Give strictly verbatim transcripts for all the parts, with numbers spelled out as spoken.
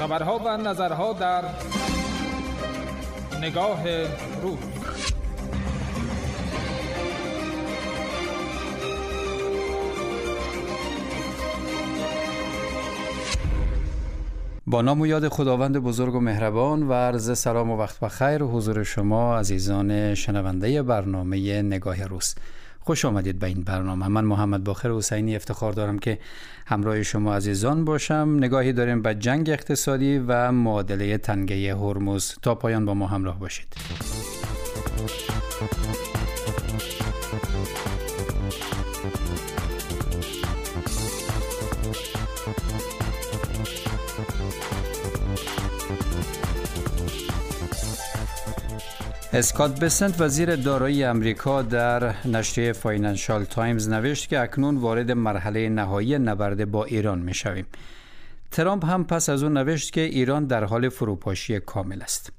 خبرها و نظرها در نگاه روز. با نام و یاد خداوند بزرگ و مهربان و عرض سلام و وقت بخیر حضور شما عزیزان شنونده برنامه نگاه روز. خوش آمدید به این برنامه. من محمد باقر حسینی افتخار دارم که همراه شما عزیزان باشم. نگاهی داریم به جنگ اقتصادی و معادله تنگه هرمز. تا پایان با ما همراه باشید. اسکات بسنت وزیر دارایی امریکا در نشریه فاینانشال تایمز نوشت که اکنون وارد مرحله نهایی نبرد با ایران می شویم. ترامپ هم پس از اون نوشت که ایران در حال فروپاشی کامل است.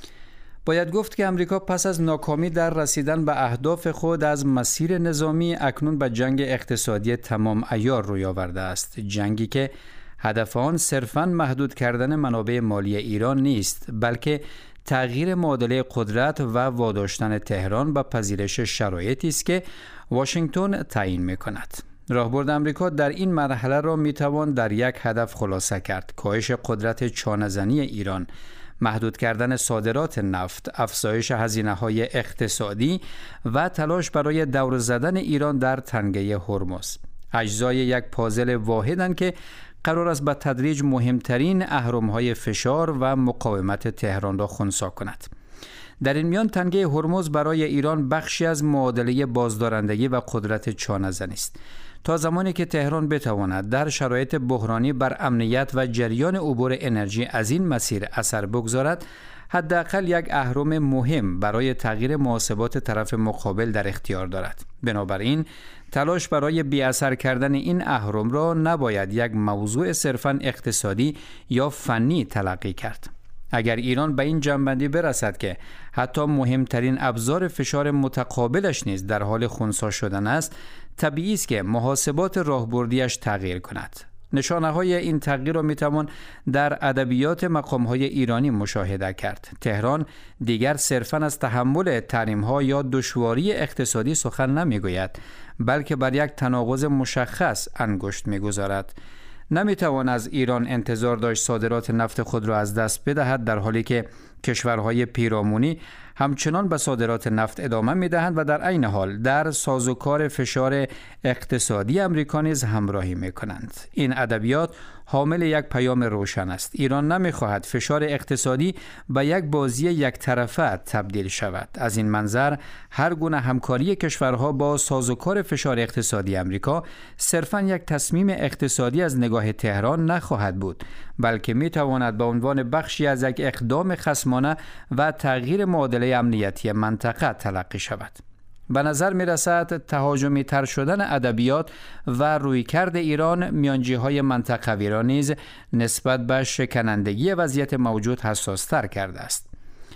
باید گفت که امریکا پس از ناکامی در رسیدن به اهداف خود از مسیر نظامی اکنون به جنگ اقتصادی تمام عیار روی آورده است. جنگی که هدف آن صرفاً محدود کردن منابع مالی ایران نیست، بلکه تغییر معادله قدرت و واداشتن تهران به پذیرش شرایطی است که واشنگتن تعیین می‌کند. راهبرد آمریکا در این مرحله را می‌توان در یک هدف خلاصه کرد: کاهش قدرت چانه‌زنی ایران، محدود کردن صادرات نفت، افزایش هزینه‌های اقتصادی و تلاش برای دور زدن ایران در تنگه هرمز. اجزای یک پازل واحدند که قرار است به تدریج مهمترین اهرم‌های فشار و مقاومت تهران را خنثی کند. در این میان تنگه هرمز برای ایران بخشی از معادله بازدارندگی و قدرت چانه‌زنی است. تا زمانی که تهران بتواند در شرایط بحرانی بر امنیت و جریان عبور انرژی از این مسیر اثر بگذارد، حداقل یک اهرم مهم برای تغییر محاسبات طرف مقابل در اختیار دارد. بنابراین تلاش برای بی اثر کردن این اهرم را نباید یک موضوع صرفاً اقتصادی یا فنی تلقی کرد. اگر ایران به این جنبندی برسد که حتی مهمترین ابزار فشار متقابلش نیز در حال خنثی شدن است، طبیعی است که محاسبات راهبردیش تغییر کند. نشانه‌های این تغییر را می‌توان در ادبیات مقام‌های ایرانی مشاهده کرد. تهران دیگر صرفاً از تحمل تحریم‌ها یا دشواری اقتصادی سخن نمی‌گوید، بلکه بر یک تناقض مشخص انگشت می‌گذارد. نمی‌توان از ایران انتظار داشت صادرات نفت خود را از دست بدهد، در حالی که کشورهای پیرامونی همچنان به صادرات نفت ادامه می‌دهند و در عین حال در سازوکار فشار اقتصادی امریکا نیز همراهی می‌کنند. این ادبیات حامل یک پیام روشن است: ایران نمی‌خواهد فشار اقتصادی به یک بازی یک طرفه تبدیل شود. از این منظر هر گونه همکاری کشورها با سازوکار فشار اقتصادی امریکا صرفاً یک تصمیم اقتصادی از نگاه تهران نخواهد بود، بلکه می‌تواند به عنوان بخشی از یک اقدام خصمانه و تغییر معادله امنیتی منطقه تلقی شود. به نظر می رسد تهاجمی تر شدن ادبیات و رویکرد ایران میانجی‌های منطقوی را نیز نسبت به شکنندگی وضعیت موجود حساس‌تر کرده است.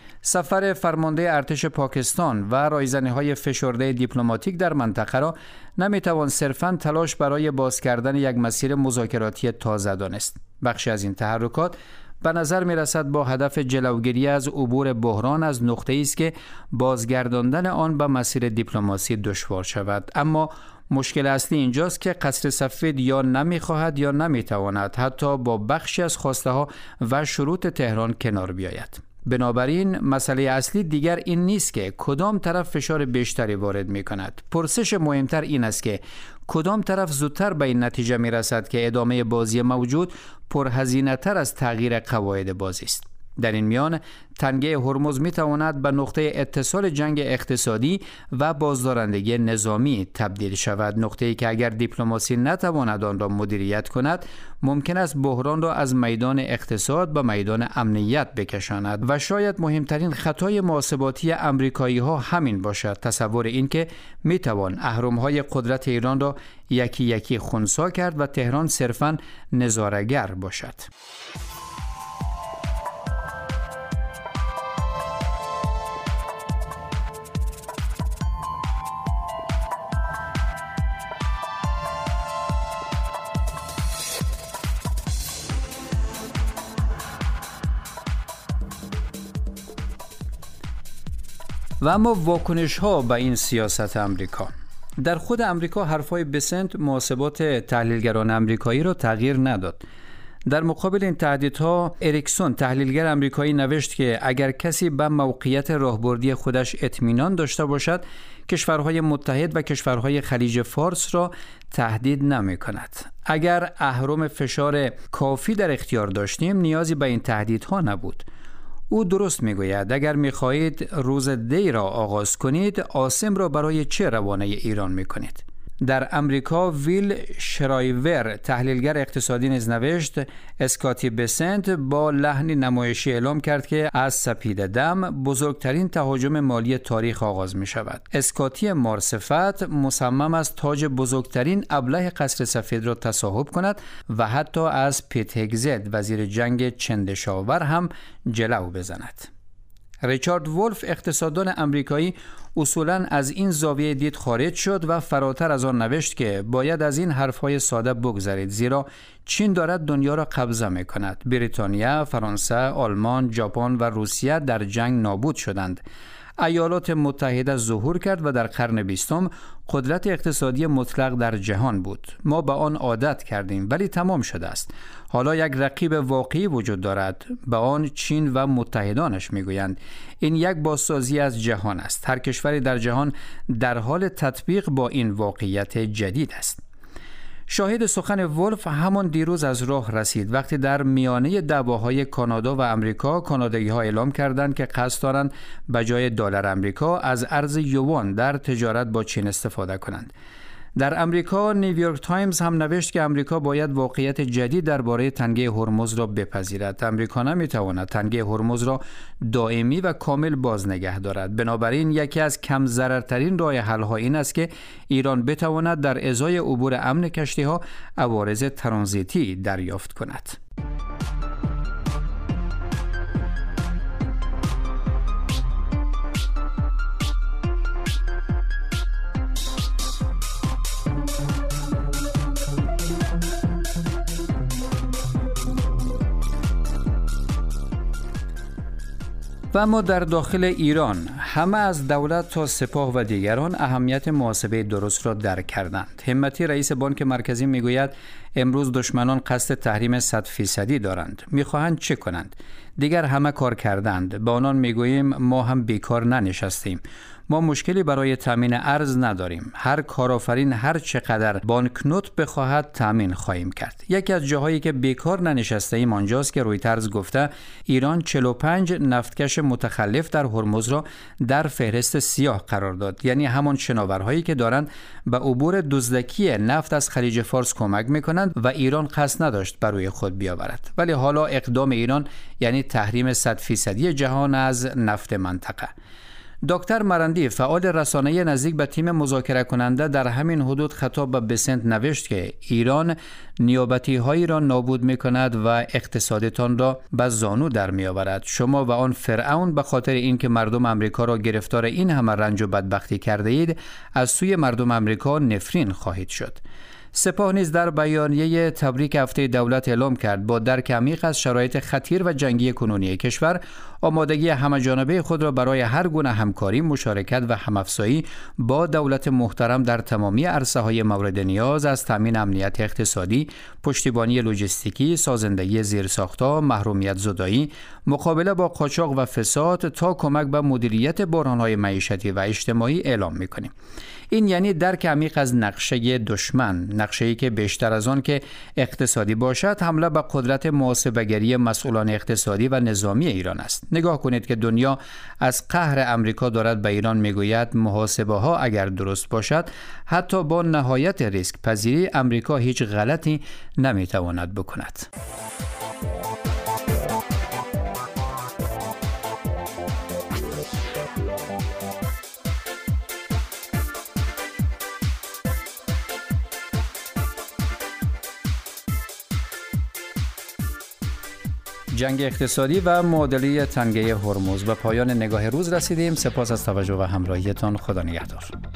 سفر فرمانده ارتش پاکستان و رایزنی‌های فشرده دیپلماتیک در منطقه را نمی‌توان صرفاً تلاش برای باز کردن یک مسیر مذاکراتی تازه دانست. بخشی از این تحرکات به نظر می رسد با هدف جلوگیری از عبور بحران از نقطه‌ای است که بازگرداندن آن به مسیر دیپلماسی دشوار شود. اما مشکل اصلی اینجاست که قصر سفید یا نمی‌خواهد یا نمی‌تواند حتی با بخشی از خواسته ها و شروط تهران کنار بیاید. بنابراین مسئله اصلی دیگر این نیست که کدام طرف فشار بیشتری وارد می کند. پرسش مهمتر این است که کدام طرف زودتر به این نتیجه می رسد که ادامه بازی موجود پرهزینه تر از تغییر قواعد بازی است. در این میان تنگه هرمز می تواند به نقطه اتصال جنگ اقتصادی و بازدارندگی نظامی تبدیل شود، نقطه‌ای که اگر دیپلماسی نتواند آن را مدیریت کند ممکن است بحران را از میدان اقتصاد به میدان امنیت بکشاند و شاید مهمترین خطای محاسباتی امریکایی ها همین باشد: تصور این که می توان اهرم‌های قدرت ایران را یکی یکی خنثی کرد و تهران صرفاً نظاره‌گر باشد. و اما واکنش ها به این سیاست امریکا. در خود امریکا حرفای بسنت محاسبات تحلیلگران امریکایی را تغییر نداد. در مقابل این تهدیدها اریکسون تحلیلگر امریکایی نوشت که اگر کسی به موقعیت راهبردی خودش اطمینان داشته باشد، کشورهای متحد و کشورهای خلیج فارس را تهدید نمی کند. اگر اهرم فشار کافی در اختیار داشتیم نیازی به این تهدیدها نبود. او درست میگوید اگر میخواهید روز دی را آغاز کنید، عاصم را برای چه روانه ایران میکنید؟ در امریکا ویل شرایور تحلیلگر اقتصادی نیز نوشت اسکاتی بسنت با لحنی نمایشی اعلام کرد که از سپید دم بزرگترین تهاجم مالی تاریخ آغاز می شود. اسکاتی مارصفت مصمم است تاج بزرگترین ابله قصر سفید را تصاحب کند و حتی از پیت هگزت وزیر جنگ چندشاور هم جلو بزند. ریچارد ولف اقتصاددان امریکایی اصولاً از این زاویه دید خارج شد و فراتر از آن نوشت که باید از این حرفهای ساده بگذرید، زیرا چین دارد دنیا را قبضه می کند. بریتانیا، فرانسه، آلمان، ژاپن و روسیه در جنگ نابود شدند. ایالات متحده ظهور کرد و در قرن بیستم قدرت اقتصادی مطلق در جهان بود. ما به آن عادت کردیم ولی تمام شده است. حالا یک رقیب واقعی وجود دارد، به آن چین و متحدانش میگویند. این یک بازسازی از جهان است. هر کشوری در جهان در حال تطبیق با این واقعیت جدید است. شاهد سخن ولف همان دیروز از راه رسید وقتی در میانه دعواهای کانادا و امریکا کانادایی‌ها اعلام کردند که قصد دارند به جای دلار امریکا از ارز یوان در تجارت با چین استفاده کنند. در امریکا نیویورک تایمز هم نوشت که امریکا باید واقعیت جدید درباره تنگه هرمز را بپذیرد. امریکا نمیتواند تنگه هرمز را دائمی و کامل باز نگه دارد. بنابراین یکی از کم ضررترین راه حل ها این است که ایران بتواند در ازای عبور امن کشتی ها عوارض ترانزیتی دریافت کند. و اما در داخل ایران همه از دولت تا سپاه و دیگران اهمیت محاسبه درست را درک کردند. همتی رئیس بانک مرکزی میگوید امروز دشمنان قصد تحریم صد فیصدی دارند. میخواهند چه کنند؟ دیگر همه کار کردند. با آنان میگوییم ما هم بیکار ننشستیم. ما مشکلی برای تامین ارز نداریم. هر کارآفرین هر چقدر بانکنوت بخواهد تامین خواهیم کرد. یکی از جاهایی که بیکار ننشسته ایم آنجاست که رویترز گفته ایران چهل و پنج نفتکش متخلف در هرمز را در فهرست سیاه قرار داد. یعنی همان شناورهایی که دارند به عبور دزدکی نفت از خلیج فارس کمک میکنند و ایران قصد نداشت بر روی خود بیاورد. ولی حالا اقدام ایران یعنی تحریم صد فیصدی جهان از نفت منطقه. دکتر مرندی فعال رسانه‌ای نزدیک به تیم مذاکره کننده در همین حدود خطاب به بسنت نوشت که ایران نیابتی هایی را نابود می کند و اقتصادتان را به زانو در می آورد. شما و آن فرعون به خاطر اینکه مردم امریکا را گرفتار این همه رنج و بدبختی کرده اید از سوی مردم امریکا نفرین خواهید شد. سپاه نیز در بیانیه تبریک هفته دولت اعلام کرد با درک عمیق از شرایط خطیر و جنگی کنونی کشور آمادگی همه‌جانبه خود را برای هر گونه همکاری، مشارکت و هم‌افزایی با دولت محترم در تمامی عرصه‌های مورد نیاز از تامین امنیت اقتصادی، پشتیبانی لوجستیکی، سازندگی زیرساخت‌ها، محرومیت زدایی، مقابله با قاچاق و فساد تا کمک به مدیریت بحران‌های معیشتی و اجتماعی اعلام می‌کنیم. این یعنی درک عمیق از نقشه دشمن، نقشه‌ای که بیشتر از آن که اقتصادی باشد حمله به قدرت محاسبه‌گری مسئولان اقتصادی و نظامی ایران است. نگاه کنید که دنیا از قهر امریکا دارد به ایران میگوید محاسبه ها اگر درست باشد حتی با نهایت ریسک پذیری امریکا هیچ غلطی نمیتواند بکند. جنگ اقتصادی و معادله تنگه هرمز. به پایان نگاه روز رسیدیم. سپاس از توجه و همراهیتان. خدا نگهدار.